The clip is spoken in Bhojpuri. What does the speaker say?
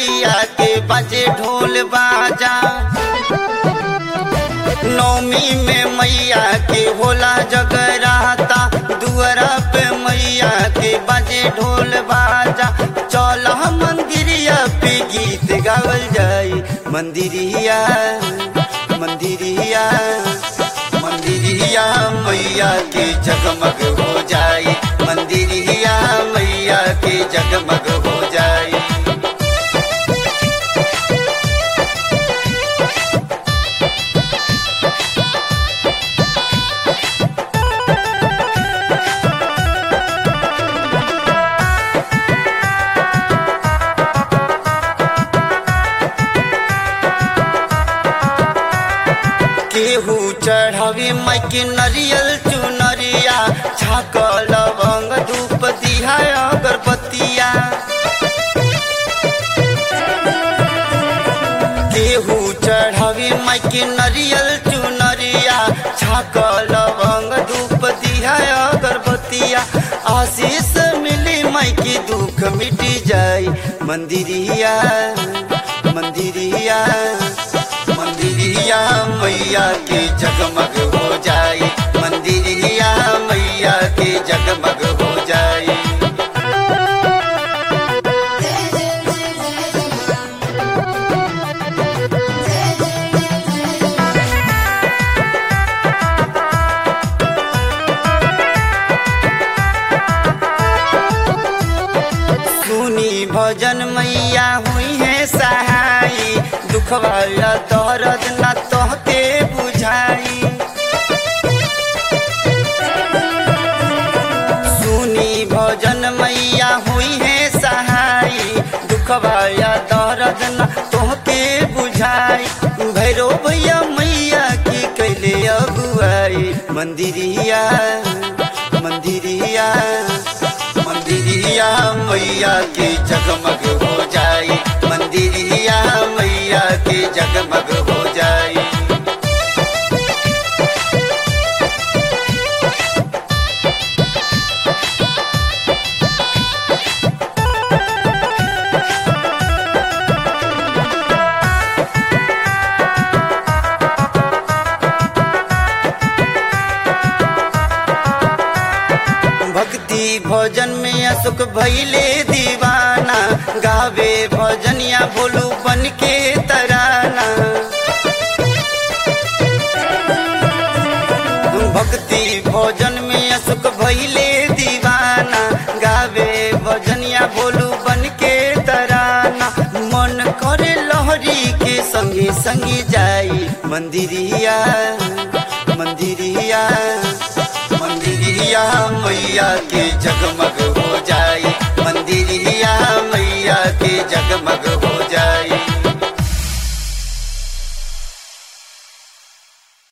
मैया के बाजे ढोल बाजा। नौमी में मैया के होला जगराता, दुआरा पे मैया के बाजे ढोल बाजा। चल मंदिरिया पे गीत गावल जाई, मंदिरिया मंदिरिया मंदिरिया मैया के जगमग हो जाई, मंदिरिया मैया के जगमग हो जाई। केहू चढ़ावी माई के नरियल चुनरिया, छाक लवंग धूप दिया अगरबत्तिया। केहू चढ़ावी माई के नरियल चुनरिया, छाक लवंग धूप दिया अगरबत्तिया। आशीष मिली माई के दुख मिटी जाई, मंदिरिया मंदिरिया मंदिरिया मैया के जगमग हो जाई, मंदिरिया मैया के जगमग हो जाई। सुनी भजन मैया हुई है सहाई, दुख वाला दर्द न तोहके बुझाई। सुनी भजन मैया हुई है सहाई, दुख वाला दर्द न तोहके बुझाई। भैरो भैया मैया की कैले अगुआई, मंदिरिया मंदिरिया मंदिरिया मैया के जगमग हो जाई, मंदिरिया मैया के जगमग हो जाई। भक्ति भजन में अशोक भैले दीवाना, गावे भजनिया भोलू बन के तराना। भक्ति भजन में अशोक भैले दीवाना, गावे भजनिया भोलू बन के तराना। मन करे लहरी के संगे संगे जाई, मंदिरिया मंदिरिया मंदिरिया मैया के जगमग हो जाई, मंदिरिया मैया के जगमग हो